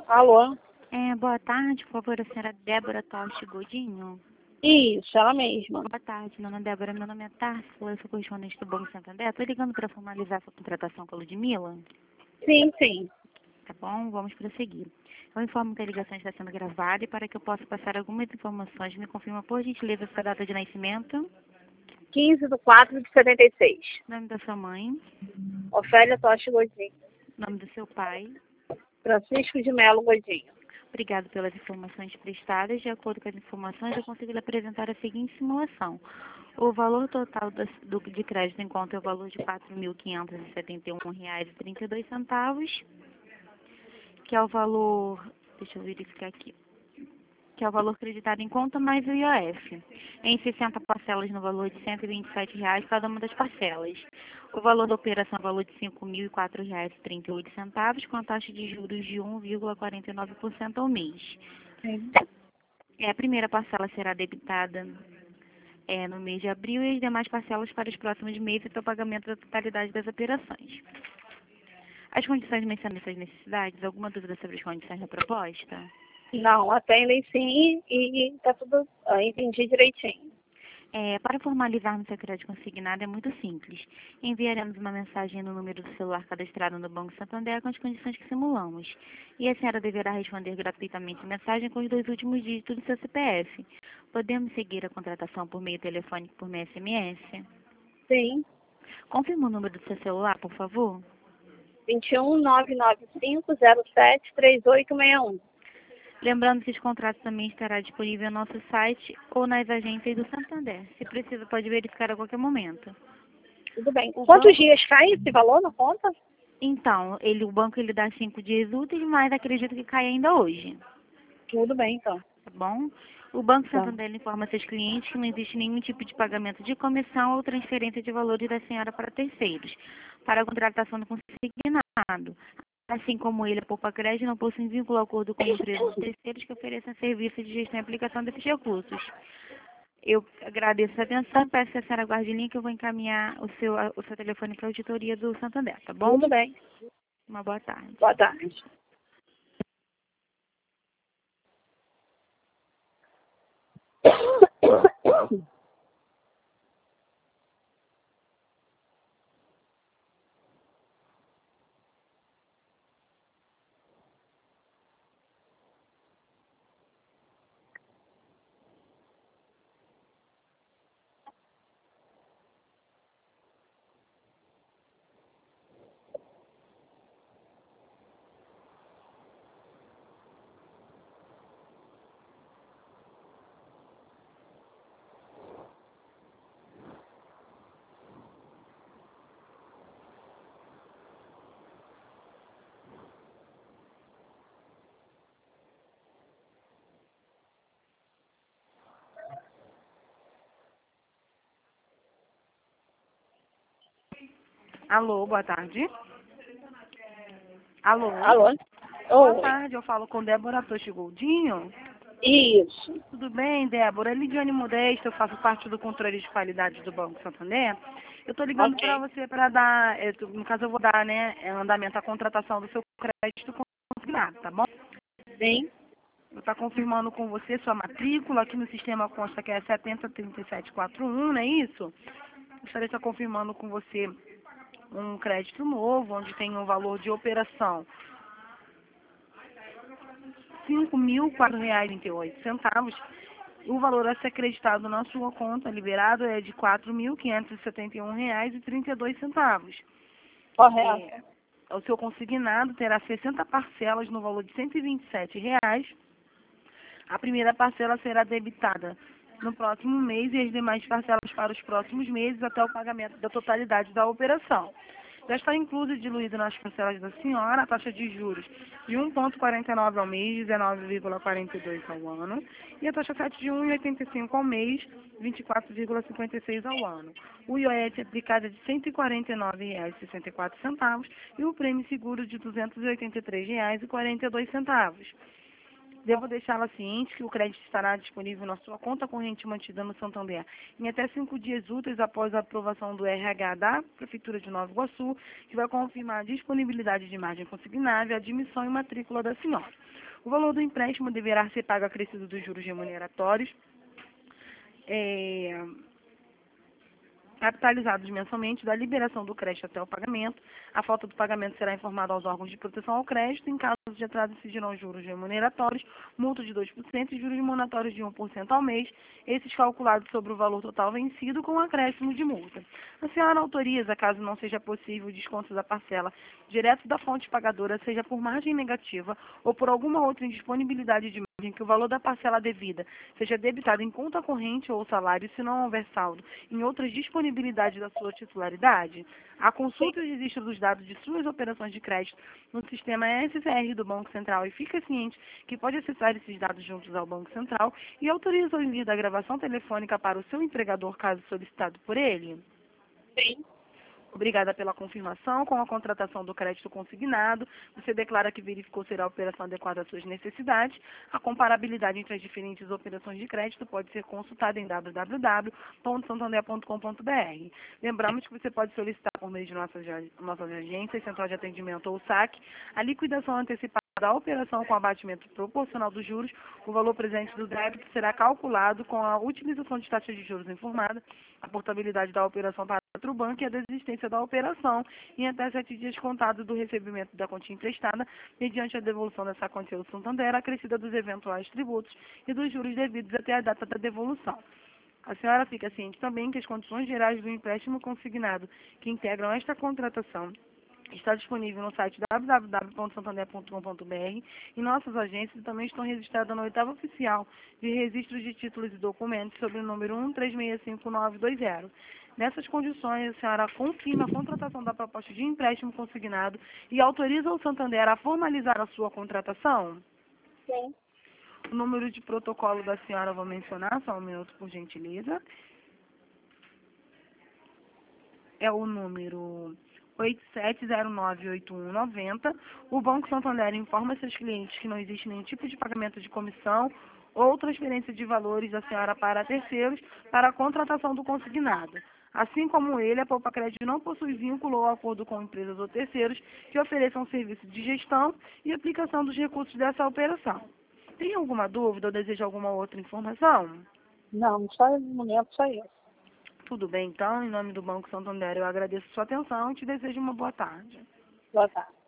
Alô? Boa tarde, por favor, a senhora Débora Toste Godinho. Isso, ela mesma. Boa tarde, dona Débora. Meu nome é Társila, eu sou correspondente do Banco Santander. Estou ligando para formalizar sua contratação com a Ludmila. Sim, sim. Tá bom? Vamos prosseguir. Eu informo que a ligação está sendo gravada e para que eu possa passar algumas informações, me confirma, por gentileza, sua data de nascimento, 15/4/76. nome da sua mãe, Ofélia Toste Godinho. nome do seu pai. Francisco de Melo Godinho. Obrigado pelas informações prestadas. De acordo com as informações, eu consigo lhe apresentar a seguinte simulação. O valor total de crédito em conta é o valor de R$ 4.571,32, que é o valor, deixa eu verificar aqui, que é o valor creditado em conta mais o IOF, em 60 parcelas no valor de R$ 127 cada uma das parcelas. O valor da operação é o valor de R$ 5.004,38, com a taxa de juros de 1,49% ao mês. Sim. A primeira parcela será debitada no mês de abril e as demais parcelas para os próximos meses até o pagamento da totalidade das operações. As condições mencionam essas necessidades? Alguma dúvida sobre as condições da proposta? Não, atendem sim e tá tudo. Entendi direitinho. Para formalizarmos seu crédito consignado é muito simples. Enviaremos uma mensagem no número do celular cadastrado no Banco Santander com as condições que simulamos. E a senhora deverá responder gratuitamente a mensagem com os 2 últimos dígitos do seu CPF. Podemos seguir a contratação por meio telefônico por meio SMS? Sim. Confirma o número do seu celular, por favor. 21 995073861. Lembrando que esse contrato também estará disponível no nosso site ou nas agências do Santander. Se precisa, pode verificar a qualquer momento. Tudo bem. O Quantos banco, dias cai esse valor na conta? então, o banco dá 5 dias úteis, mas acredito que cai ainda hoje, Tudo bem, então. tá bom? O Banco Tá. Santander informa seus clientes que não existe nenhum tipo de pagamento de comissão ou transferência de valores da senhora para terceiros, para a contratação do consignado. Assim como ele, a Poupa Crédito não possui vínculo ao acordo com empresas terceiros que ofereçam serviços de gestão e aplicação desses recursos. Eu agradeço a atenção, peço que a senhora guarde o link, eu vou encaminhar o seu telefone para a auditoria do Santander, tá bom? Tudo bem. Uma boa tarde. Boa tarde. Alô, boa tarde. Alô. Alô? Boa Oi. tarde, eu falo com Débora Toshi Goldinho. Isso. Tudo bem, Débora? Lidiane Modesto, eu faço parte do controle de qualidade do Banco Santander. Eu estou ligando para Ok. você para dar, no caso eu vou dar, andamento à contratação do seu crédito consignado, tá bom? Sim. Vou estar confirmando com você sua matrícula, aqui no sistema consta que é 703741, não é isso? Gostaria de estar confirmando com você um crédito novo, onde tem um valor de operação R$ 5.004,38. O valor a ser acreditado na sua conta, liberado, é de R$ 4.571,32. Correto. O seu consignado terá 60 parcelas no valor de R$ 127. A primeira parcela será debitada no próximo mês e as demais parcelas para os próximos meses até o pagamento da totalidade da operação. Já está incluso e diluído nas parcelas da senhora a taxa de juros de 1,49 ao mês, 19,42 ao ano, e a taxa 7 de 1,85 ao mês, 24,56 ao ano. O IOF aplicado é de R$ 149,64 e o prêmio seguro de R$ 283,42. Devo deixá-la ciente que o crédito estará disponível na sua conta corrente mantida no Santander em até 5 dias úteis após a aprovação do RH da Prefeitura de Nova Iguaçu, que vai confirmar a disponibilidade de margem consignável, admissão e matrícula da senhora. O valor do empréstimo deverá ser pago acrescido dos juros remuneratórios, capitalizados mensalmente da liberação do crédito até o pagamento. A falta do pagamento será informada aos órgãos de proteção ao crédito. Em caso de atraso, incidirão juros remuneratórios, multa de 2% e juros monatórios de 1% ao mês, esses calculados sobre o valor total vencido com acréscimo de multa. A senhora autoriza, caso não seja possível o desconto da parcela direto da fonte pagadora, seja por margem negativa ou por alguma outra indisponibilidade de margem, que o valor da parcela devida seja debitado em conta corrente ou salário, se não houver saldo em outras disponibilidades da sua titularidade. A consulta e o registro dos dados de suas operações de crédito no sistema SCR do Banco Central e fica ciente que pode acessar esses dados juntos ao Banco Central e autoriza o envio da gravação telefônica para o seu empregador, caso solicitado por ele. Sim. Obrigada pela confirmação. Com a contratação do crédito consignado, você declara que verificou ser a operação adequada às suas necessidades. A comparabilidade entre as diferentes operações de crédito pode ser consultada em www.santander.com.br. Lembramos que você pode solicitar por meio de nossas agências, central de atendimento ou SAC, a liquidação antecipada da operação com abatimento proporcional dos juros. O valor presente do débito será calculado com a utilização de taxa de juros informada, a portabilidade da operação para o banco e a desistência da operação em até 7 dias contados do recebimento da quantia emprestada, mediante a devolução dessa quantia ao Santander, acrescida dos eventuais tributos e dos juros devidos até a data da devolução. A senhora fica ciente também que as condições gerais do empréstimo consignado que integram esta contratação está disponível no site www.santander.com.br e nossas agências também estão registradas na oitava oficial de registro de títulos e documentos sob o número 1365920. Nessas condições, a senhora confirma a contratação da proposta de empréstimo consignado e autoriza o Santander a formalizar a sua contratação? Sim. O número de protocolo da senhora eu vou mencionar, só um minuto, por gentileza. É o número 87098190. O Banco Santander informa seus clientes que não existe nenhum tipo de pagamento de comissão ou transferência de valores da senhora para terceiros para a contratação do consignado. Assim como ele, a Poupa Crédito não possui vínculo ou acordo com empresas ou terceiros que ofereçam serviço de gestão e aplicação dos recursos dessa operação. Tem alguma dúvida ou deseja alguma outra informação? Não, só no momento, só isso. Tudo bem, então, em nome do Banco Santander, eu agradeço a sua atenção e te desejo uma boa tarde. Boa tarde.